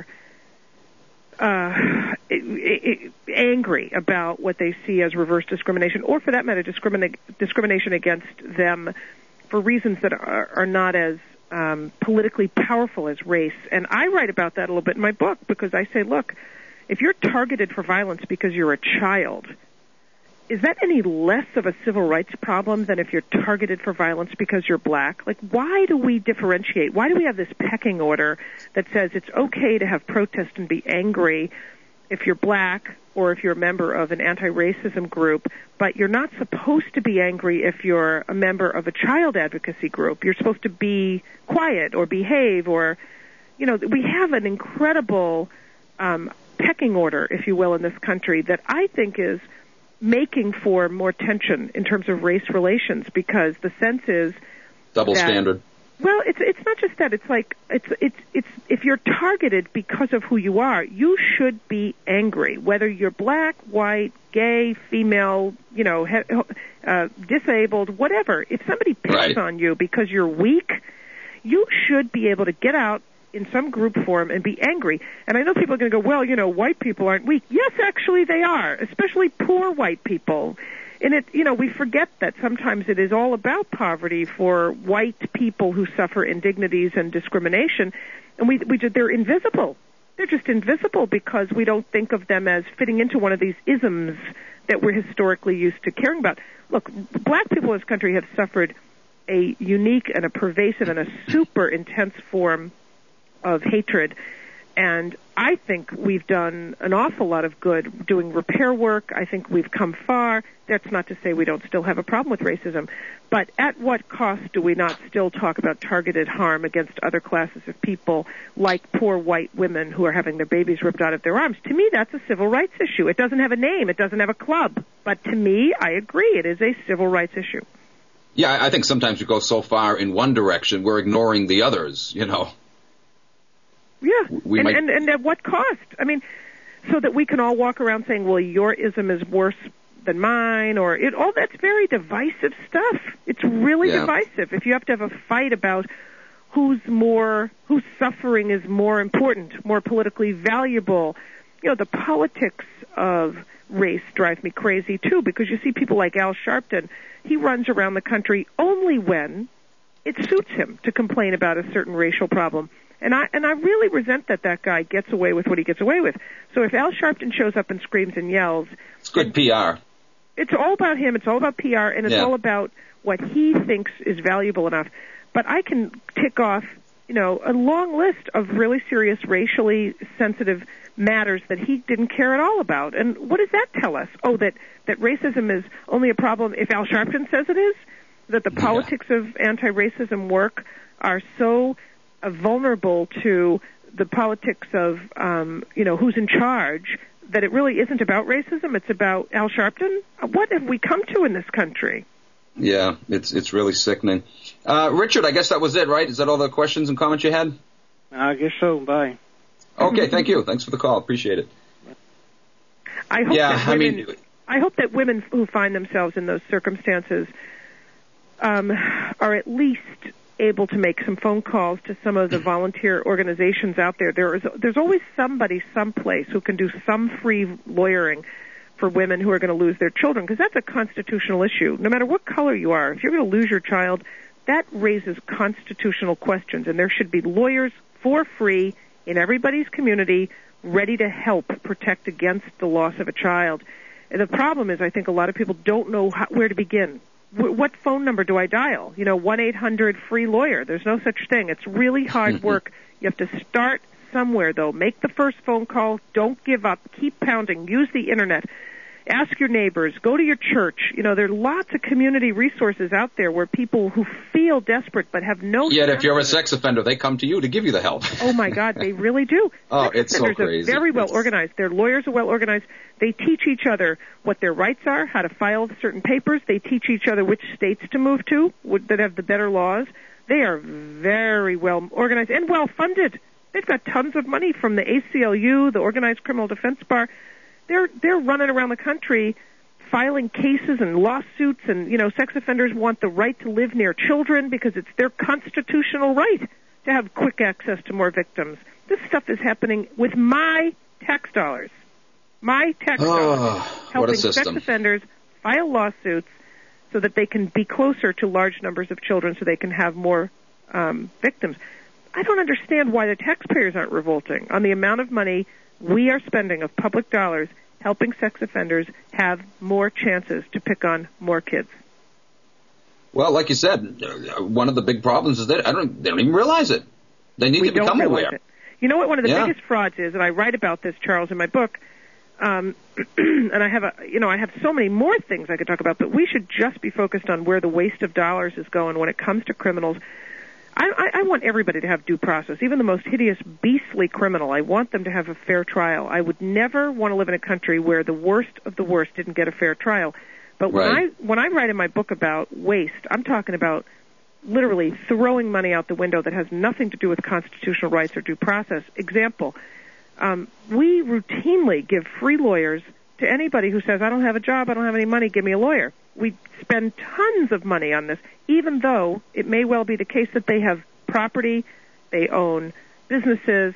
angry about what they see as reverse discrimination, or for that matter, discrimination against them for reasons that are not as politically powerful as race. And I write about that a little bit in my book because I say, look, if you're targeted for violence because you're a child, is that any less of a civil rights problem than if you're targeted for violence because you're black? Like, why do we differentiate? Why do we have this pecking order that says it's okay to have protest and be angry if you're black or if you're a member of an anti-racism group, but you're not supposed to be angry if you're a member of a child advocacy group? You're supposed to be quiet or behave, or, we have an incredible pecking order, if you will, in this country that I think is making for more tension in terms of race relations, because the sense is double standard. Well, it's not just that. It's like it's if you're targeted because of who you are, you should be angry, whether you're black, white, gay, female, disabled, whatever. If somebody picks on you because you're weak, you should be able to get out in some group form and be angry. And I know people are going to go, well, white people aren't weak. Yes, actually they are, especially poor white people. And we forget that sometimes it is all about poverty for white people who suffer indignities and discrimination. And they're invisible. They're just invisible because we don't think of them as fitting into one of these isms that we're historically used to caring about. Look, black people in this country have suffered a unique and a pervasive and a super intense form of hatred, and I think we've done an awful lot of good doing repair work. I think we've come far. That's not to say we don't still have a problem with racism, but at what cost do we not still talk about targeted harm against other classes of people, like poor white women who are having their babies ripped out of their arms? To me, that's a civil rights issue. It doesn't have a name. It doesn't have a club. But to me, I agree, it is a civil rights issue. Yeah, I think sometimes we go so far in one direction, we're ignoring the others, Yeah, and at what cost? I mean, so that we can all walk around saying, well, your ism is worse than mine, or all that's very divisive stuff. It's really divisive. If you have to have a fight about whose suffering is more important, more politically valuable, the politics of race drive me crazy too, because you see people like Al Sharpton. He runs around the country only when it suits him to complain about a certain racial problem. And I really resent that guy gets away with what he gets away with. So if Al Sharpton shows up and screams and yells, it's good PR. It's all about him. It's all about PR, and it's all about what he thinks is valuable enough. But I can tick off, a long list of really serious racially sensitive matters that he didn't care at all about. And what does that tell us? Oh, that racism is only a problem if Al Sharpton says it is? That the politics of anti-racism work are so vulnerable to the politics of, who's in charge, that it really isn't about racism, it's about Al Sharpton? What have we come to in this country? Yeah, it's really sickening. Richard, I guess that was it, right? Is that all the questions and comments you had? I guess so. Bye. Okay, thank you. Thanks for the call. Appreciate it. I hope that women who find themselves in those circumstances are at least able to make some phone calls to some of the volunteer organizations out there, there's always somebody someplace who can do some free lawyering for women who are going to lose their children, because that's a constitutional issue. No matter what color you are, if you're going to lose your child, that raises constitutional questions, and there should be lawyers for free in everybody's community ready to help protect against the loss of a child. And the problem is I think a lot of people don't know where to begin. What phone number do I dial? 1-800-FREE-LAWYER. There's no such thing. It's really hard work. You have to start somewhere, though. Make the first phone call. Don't give up. Keep pounding. Use the Internet. Ask your neighbors. Go to your church. There are lots of community resources out there where people who feel desperate but have no... Yet if you're a sex offender, they come to you to give you the help. Oh, my God, they really do. Oh, it's so crazy. Are very well organized. Their lawyers are well organized. They teach each other what their rights are, how to file certain papers. They teach each other which states to move to that have the better laws. They are very well organized and well funded. They've got tons of money from the ACLU, the Organized Criminal Defense Bar. They're running around the country filing cases and lawsuits, and sex offenders want the right to live near children because it's their constitutional right to have quick access to more victims. This stuff is happening with my tax dollars. My tax dollars helping sex offenders file lawsuits so that they can be closer to large numbers of children so they can have more victims. I don't understand why the taxpayers aren't revolting on the amount of money we are spending of public dollars helping sex offenders have more chances to pick on more kids. Well, like you said, one of the big problems is that they don't even realize it. They need to become aware. You know what one of the biggest frauds is, and I write about this, Charles, in my book, and I have so many more things I could talk about, but we should just be focused on where the waste of dollars is going when it comes to criminals. I want everybody to have due process, even the most hideous, beastly criminal. I want them to have a fair trial. I would never want to live in a country where the worst of the worst didn't get a fair trial. But when I write in my book about waste, I'm talking about literally throwing money out the window that has nothing to do with constitutional rights or due process. Example, we routinely give free lawyers to anybody who says, I don't have a job, I don't have any money, give me a lawyer. We spend tons of money on this, even though it may well be the case that they have property, they own businesses,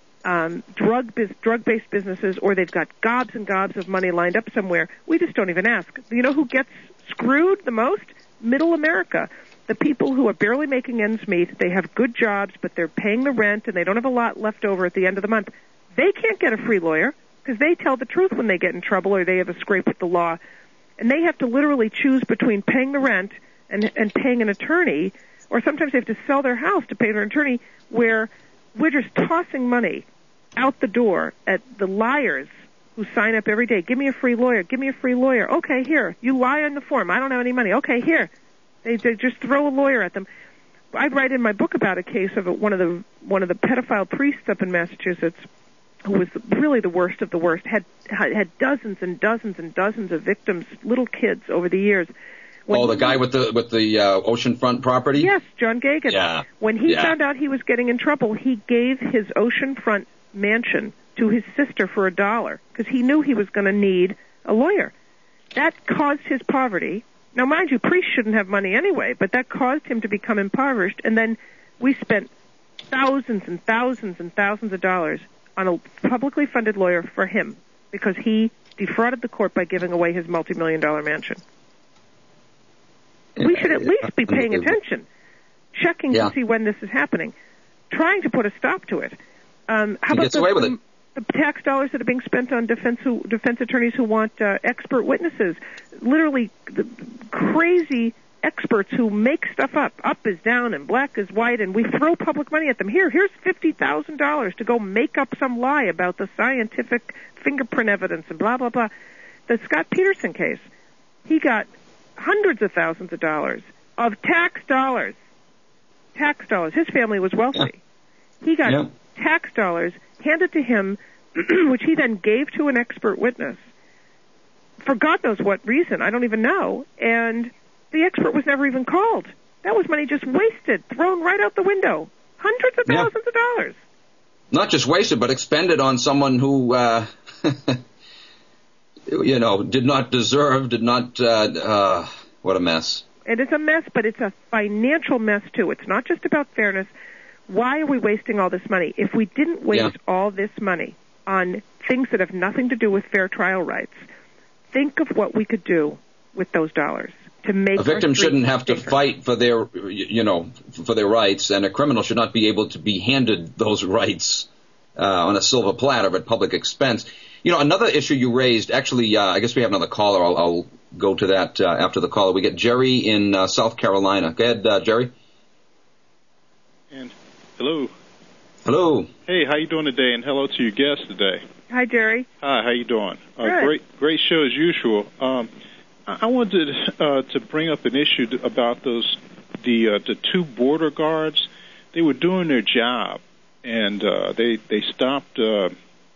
drug-based businesses, or they've got gobs and gobs of money lined up somewhere. We just don't even ask. You know who gets screwed the most? Middle America. The people who are barely making ends meet, they have good jobs, but they're paying the rent and they don't have a lot left over at the end of the month. They can't get a free lawyer because they tell the truth when they get in trouble or they have a scrape with the law. And they have to literally choose between paying the rent and paying an attorney, or sometimes they have to sell their house to pay their attorney, where we're just tossing money out the door at the liars who sign up every day. Give me a free lawyer. Give me a free lawyer. Okay, here. You lie on the form. I don't have any money. Okay, here. They just throw a lawyer at them. I write in my book about a case of one of the pedophile priests up in Massachusetts, who was really the worst of the worst, had dozens and dozens and dozens of victims, little kids, over the years. The guy with the oceanfront property? Yes, John Gagan. Yeah. When he found out he was getting in trouble, he gave his oceanfront mansion to his sister for $1 because he knew he was going to need a lawyer. That caused his poverty. Now, mind you, priests shouldn't have money anyway, but that caused him to become impoverished, and then we spent thousands and thousands and thousands of dollars on a publicly funded lawyer for him because he defrauded the court by giving away his multi-million-dollar mansion. We should at least be paying attention, checking to see when this is happening, trying to put a stop to it. How about the tax dollars that are being spent on defense attorneys who want expert witnesses, literally the crazy experts who make stuff up. Up is down and black is white, and we throw public money at them. Here's $50,000 to go make up some lie about the scientific fingerprint evidence and blah, blah, blah. The Scott Peterson case, he got hundreds of thousands of dollars of tax dollars. Tax dollars. His family was wealthy. He got tax dollars handed to him, which he then gave to an expert witness for God knows what reason. I don't even know. And the expert was never even called. That was money just wasted, thrown right out the window. Hundreds of thousands of dollars. Not just wasted, but expended on someone who, did not deserve, what a mess. It is a mess, but it's a financial mess, too. It's not just about fairness. Why are we wasting all this money? If we didn't waste all this money on things that have nothing to do with fair trial rights, think of what we could do with those dollars to make a victim shouldn't have to safer. fight for their, for their rights, and a criminal should not be able to be handed those rights on a silver platter at public expense. Another issue you raised, actually, I guess we have another caller. I'll go to that after the caller. We get Jerry in South Carolina. Go ahead, Jerry. And hello. Hello. Hey, how you doing today? And hello to your guest today. Hi, Jerry. Hi, how you doing? Good. Great show as usual. I wanted to bring up an issue about the two border guards. They were doing their job, and they stopped a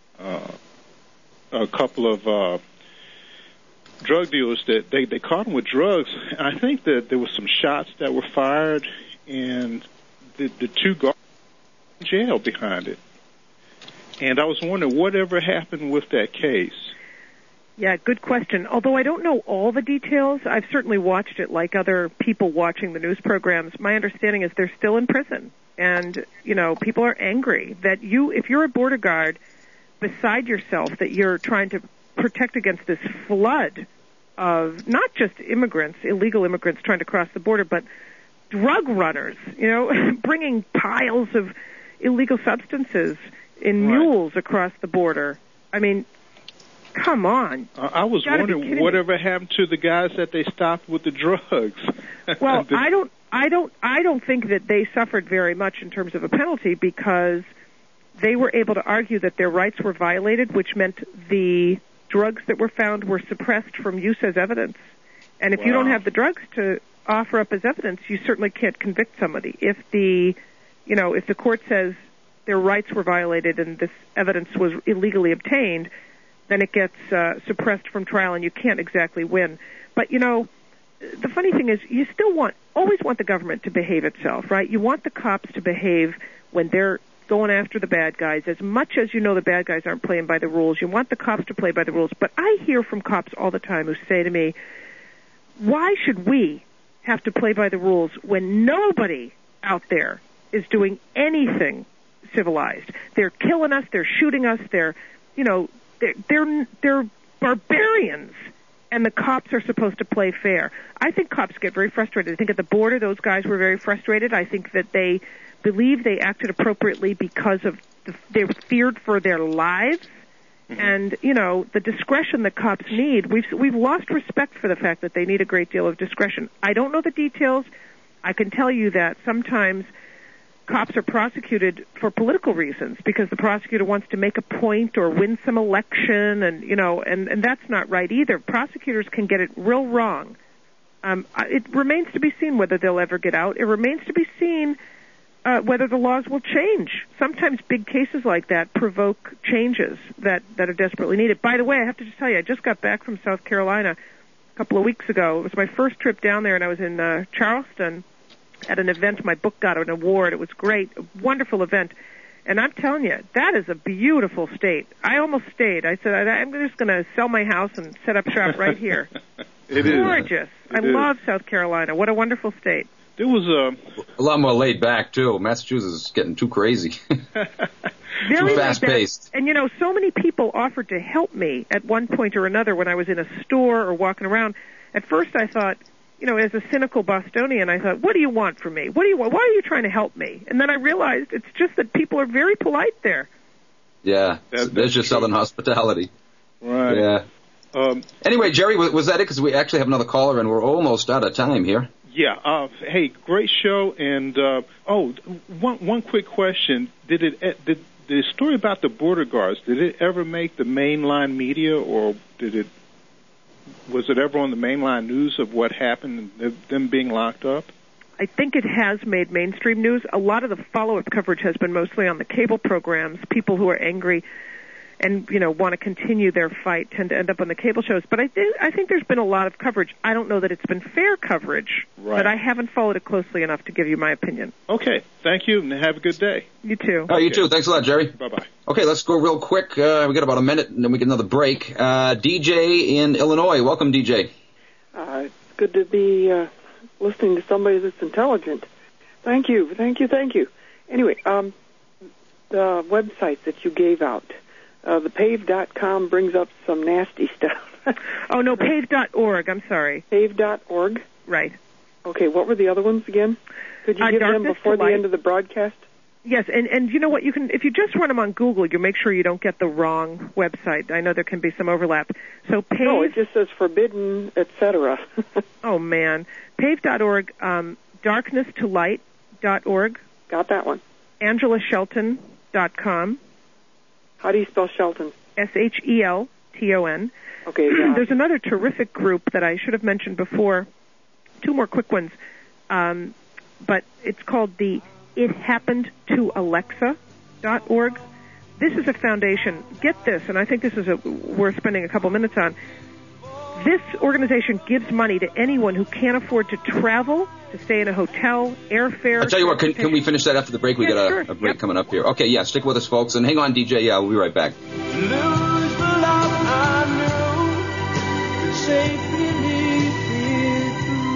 couple of drug dealers that they caught them with drugs. And I think that there were some shots that were fired, and the two guards were in jail behind it. And I was wondering whatever happened with that case. Yeah, good question. Although I don't know all the details, I've certainly watched it like other people watching the news programs. My understanding is they're still in prison. And, people are angry that if you're a border guard, beside yourself, that you're trying to protect against this flood of not just immigrants, illegal immigrants trying to cross the border, but drug runners, bringing piles of illegal substances in mules across the border. I mean, come on. I was wondering whatever happened to the guys that they stopped with the drugs. Well, I don't think that they suffered very much in terms of a penalty because they were able to argue that their rights were violated, which meant the drugs that were found were suppressed from use as evidence. And if you don't have the drugs to offer up as evidence, you certainly can't convict somebody. If the court says their rights were violated and this evidence was illegally obtained, then it gets suppressed from trial and you can't exactly win. But, the funny thing is you still always want the government to behave itself, right? You want the cops to behave when they're going after the bad guys. As much as the bad guys aren't playing by the rules, you want the cops to play by the rules. But I hear from cops all the time who say to me, why should we have to play by the rules when nobody out there is doing anything civilized? They're killing us, they're shooting us, they're barbarians, and the cops are supposed to play fair. I think cops get very frustrated. I think at the border those guys were very frustrated. I think that they believe they acted appropriately because of they were feared for their lives. Mm-hmm. And, the discretion that cops need, we've lost respect for the fact that they need a great deal of discretion. I don't know the details. I can tell you that sometimes cops are prosecuted for political reasons because the prosecutor wants to make a point or win some election, and that's not right either. Prosecutors can get it real wrong. It remains to be seen whether they'll ever get out. It remains to be seen whether the laws will change. Sometimes big cases like that provoke changes that are desperately needed. By the way, I have to just tell you, I just got back from South Carolina a couple of weeks ago. It was my first trip down there, and I was in Charleston at an event. My book got an award. It was great, a wonderful event. And I'm telling you, that is a beautiful state. I almost stayed. I said, I'm just going to sell my house and set up shop right here. It gorgeous. I love South Carolina. What a wonderful state. There was a lot more laid back, too. Massachusetts is getting too crazy. Very too fast-paced. And, so many people offered to help me at one point or another when I was in a store or walking around. At first I thought, as a cynical Bostonian, I thought, what do you want from me? What do you want? Why are you trying to help me? And then I realized it's just that people are very polite there. Yeah, there's your Southern hospitality. Right. Yeah. Anyway, Jerry, was that it? Because we actually have another caller, and we're almost out of time here. Yeah. Hey, great show. And one quick question: Did the story about the border guards, did it ever make the mainline media, or was it ever on the mainline news of what happened and them being locked up? I think it has made mainstream news. A lot of the follow-up coverage has been mostly on the cable programs. People who are angry and, want to continue their fight tend to end up on the cable shows. But I think there's been a lot of coverage. I don't know that it's been fair coverage, but I haven't followed it closely enough to give you my opinion. Okay. Thank you, and have a good day. You too. Oh, you too. Thanks a lot, Jerry. Bye-bye. Okay, let's go real quick. We got about a minute, and then we get another break. DJ in Illinois. Welcome, DJ. It's good to be listening to somebody that's intelligent. Thank you. Anyway, the website that you gave out, the pave.com brings up some nasty stuff. Oh, no, pave.org. I'm sorry. Pave.org? Right. Okay, what were the other ones again? Could you give them before the end of the broadcast? Yes, and you know what? You can, if you just run them on Google, you make sure you don't get the wrong website. I know there can be some overlap. So Pave. No, it just says forbidden, etc. Oh man, Pave.org, darknesstolight.org. Got that one. AngelaShelton.com. How do you spell Shelton? SHELTON. Okay. Yeah. There's another terrific group that I should have mentioned before. Two more quick ones, but it's called the ItHappenedToAlexa.org. This is a foundation. Get this, and I think this is worth spending a couple minutes on. This organization gives money to anyone who can't afford to travel, to stay in a hotel, airfare. I'll tell you what, can we finish that after the break? We got a break coming up here. Okay, yeah, stick with us, folks, and hang on, DJ. Yeah, we'll be right back. Lose the love I knew could safely lead me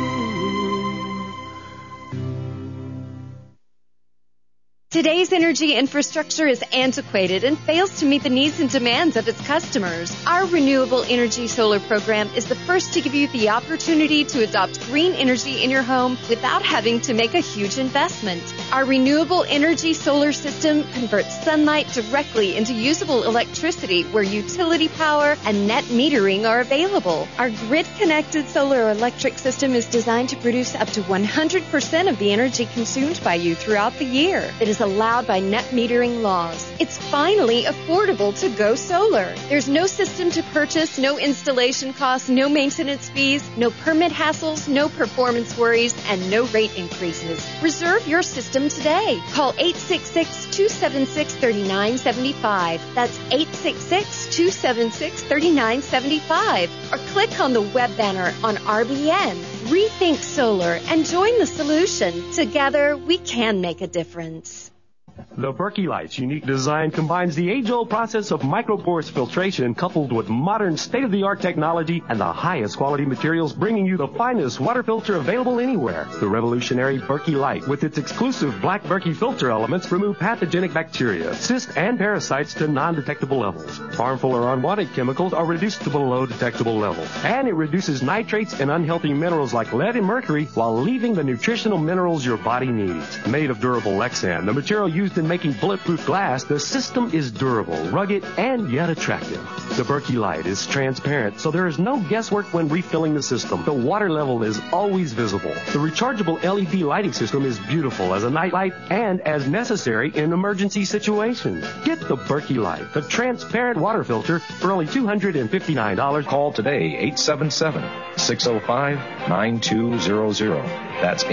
Today's energy infrastructure is antiquated and fails to meet the needs and demands of its customers. Our Renewable Energy Solar program is the first to give you the opportunity to adopt green energy in your home without having to make a huge investment. Our Renewable Energy Solar system converts sunlight directly into usable electricity where utility power and net metering are available. Our grid-connected solar electric system is designed to produce up to 100% of the energy consumed by you throughout the year. It is allowed by net metering laws. It's finally affordable to go solar. There's no system to purchase, no installation costs, no maintenance fees, no permit hassles, no performance worries, and no rate increases. Reserve your system today. Call 866-276-3975. That's 866-276-3975. Or click on the web banner on RBN. Rethink solar and join the solution. Together, we can make a difference. The Berkey Light's unique design combines the age-old process of microporous filtration coupled with modern state-of-the-art technology and the highest quality materials, bringing you the finest water filter available anywhere. The revolutionary Berkey Light, with its exclusive black Berkey filter elements, remove pathogenic bacteria, cysts, and parasites to non-detectable levels. Harmful or unwanted chemicals are reduced to below detectable levels. And it reduces nitrates and unhealthy minerals like lead and mercury while leaving the nutritional minerals your body needs. Made of durable Lexan, the material used in making bulletproof glass, the system is durable, rugged, and yet attractive. The Berkey Light is transparent, so there is no guesswork when refilling the system. The water level is always visible. The rechargeable LED lighting system is beautiful as a night light and as necessary in emergency situations. Get the Berkey Light, the transparent water filter, for only $259. Call today, 877-605-9200. That's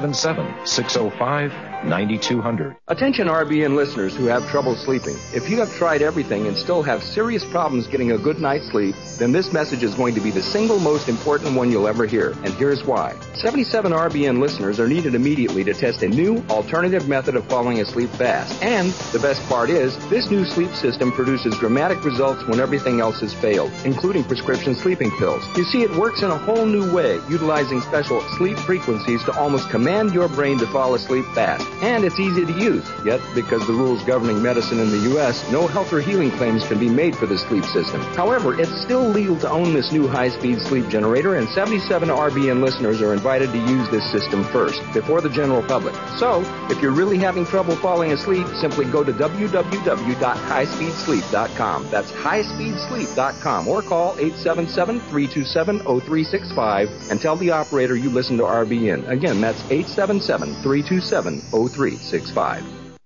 877-605-9200. Attention RBN listeners who have trouble sleeping. If you have tried everything and still have serious problems getting a good night's sleep, then this message is going to be the single most important one you'll ever hear. And here's why. 77 RBN listeners are needed immediately to test a new alternative method of falling asleep fast. And the best part is, this new sleep system produces dramatic results when everything else has failed, including prescription sleeping pills. You see, it works in a whole new way, utilizing special sleep frequencies to almost command your brain to fall asleep fast. And it's easy to use. Yet, because the rules governing medicine in the U.S., no health or healing claims can be made for the sleep system. However, it's still legal to own this new high-speed sleep generator, and 77 RBN listeners are invited to use this system first, before the general public. So, if you're really having trouble falling asleep, simply go to www.highspeedsleep.com. That's highspeedsleep.com, or call 877-327-0365 and tell the operator you listen to RBN. Again, that's 877-327-0365.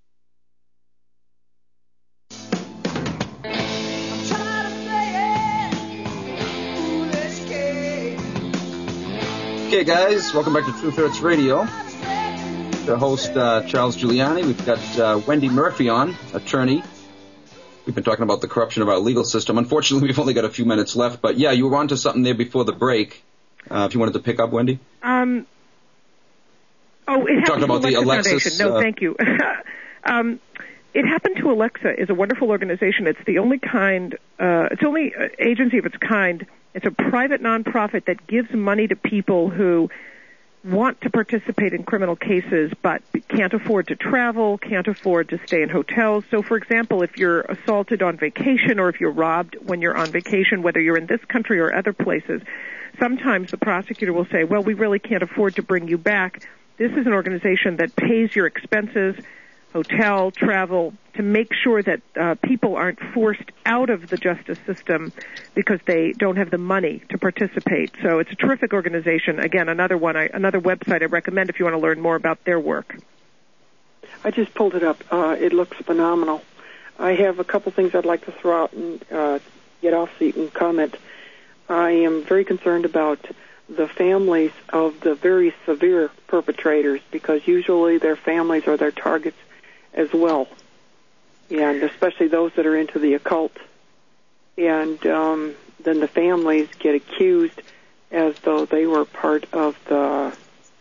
Okay, guys, welcome back to Truth Hurts Radio. The host, Charles Giuliani. We've got Wendy Murphy on, attorney. We've been talking about the corruption of our legal system. Unfortunately, we've only got a few minutes left, but yeah, you were on to something there before the break. If you wanted to pick up, Wendy. It happened about to the Alexis. Foundation. No, thank you. It Happened to Alexa is a wonderful organization. It's the only kind. It's the only agency of its kind. It's a private nonprofit that gives money to people who want to participate in criminal cases but can't afford to travel, can't afford to stay in hotels. So, for example, if you're assaulted on vacation or if you're robbed when you're on vacation, whether you're in this country or other places, sometimes the prosecutor will say, well, we really can't afford to bring you back. This is an organization that pays your expenses, hotel, travel, to make sure that people aren't forced out of the justice system because they don't have the money to participate. So it's a terrific organization. Again, another website I recommend if you want to learn more about their work. I just pulled it up. It looks phenomenal. I have a couple things I'd like to throw out and get off so you can comment. I am very concerned about the families of the very severe perpetrators because usually their families are their targets as well, and especially those that are into the occult. And then the families get accused as though they were part of the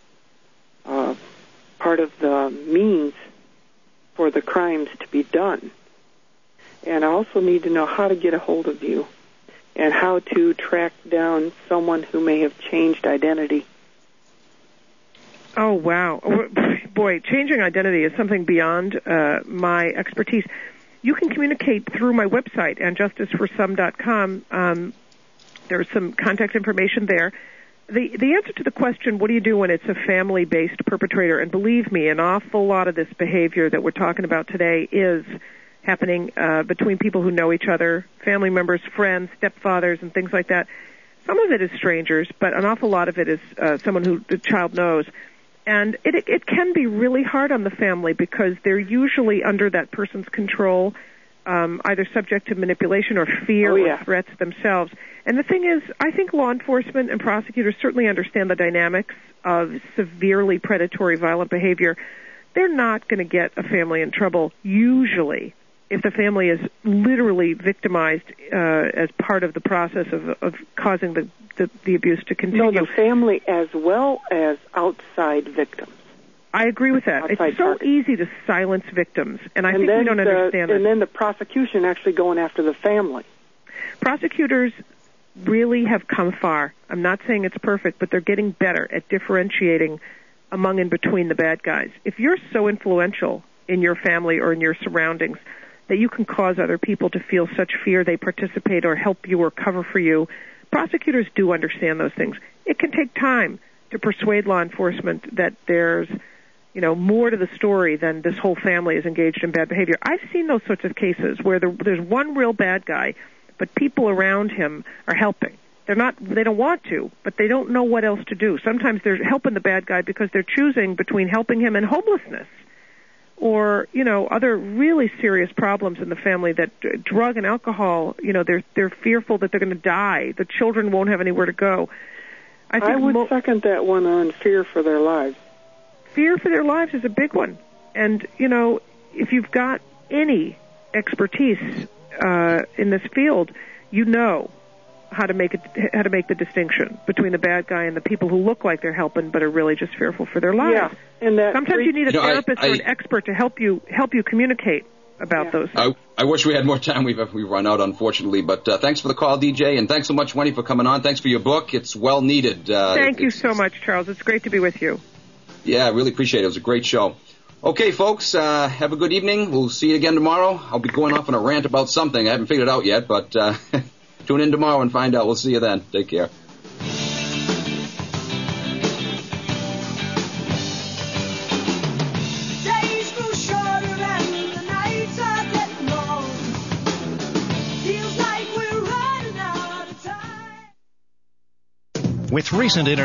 means for the crimes to be done. And I also need to know how to get a hold of you and how to track down someone who may have changed identity. Oh, wow. Boy, changing identity is something beyond my expertise. You can communicate through my website, andjusticeforsome.com. There's some contact information there. The answer to the question, what do you do when it's a family-based perpetrator? And believe me, an awful lot of this behavior that we're talking about today is happening between people who know each other, family members, friends, stepfathers, and things like that. Some of it is strangers, but an awful lot of it is someone who the child knows. And it can be really hard on the family because they're usually under that person's control, either subject to manipulation or fear or threats themselves. And the thing is, I think law enforcement and prosecutors certainly understand the dynamics of severely predatory violent behavior. They're not going to get a family in trouble, usually, if the family is literally victimized as part of the process of causing the abuse to continue. No, the family as well as outside victims. I agree with that. It's so easy to silence victims, and I think we don't understand that. And then the prosecution actually going after the family. Prosecutors really have come far. I'm not saying it's perfect, but they're getting better at differentiating among and between the bad guys. If you're so influential in your family or in your surroundings that you can cause other people to feel such fear they participate or help you or cover for you, prosecutors do understand those things. It can take time to persuade law enforcement that there's, more to the story than this whole family is engaged in bad behavior. I've seen those sorts of cases where there's one real bad guy, but people around him are helping. They don't want to, but they don't know what else to do. Sometimes they're helping the bad guy because they're choosing between helping him and homelessness or, other really serious problems in the family that drug and alcohol, they're fearful that they're going to die. The children won't have anywhere to go. I would second that one on fear for their lives. Fear for their lives is a big one. And, if you've got any expertise in this field, you know how to make the distinction between the bad guy and the people who look like they're helping but are really just fearful for their lives. Yeah, and sometimes you need a therapist or an expert to help you communicate about those things. I wish we had more time. We've run out, unfortunately. But thanks for the call, DJ, and thanks so much, Wendy, for coming on. Thanks for your book. It's well needed. Thank you so much, Charles. It's great to be with you. Yeah, I really appreciate it. It was a great show. Okay, folks, have a good evening. We'll see you again tomorrow. I'll be going off on a rant about something. I haven't figured it out yet, but tune in tomorrow and find out. We'll see you then. Take care. With recent internet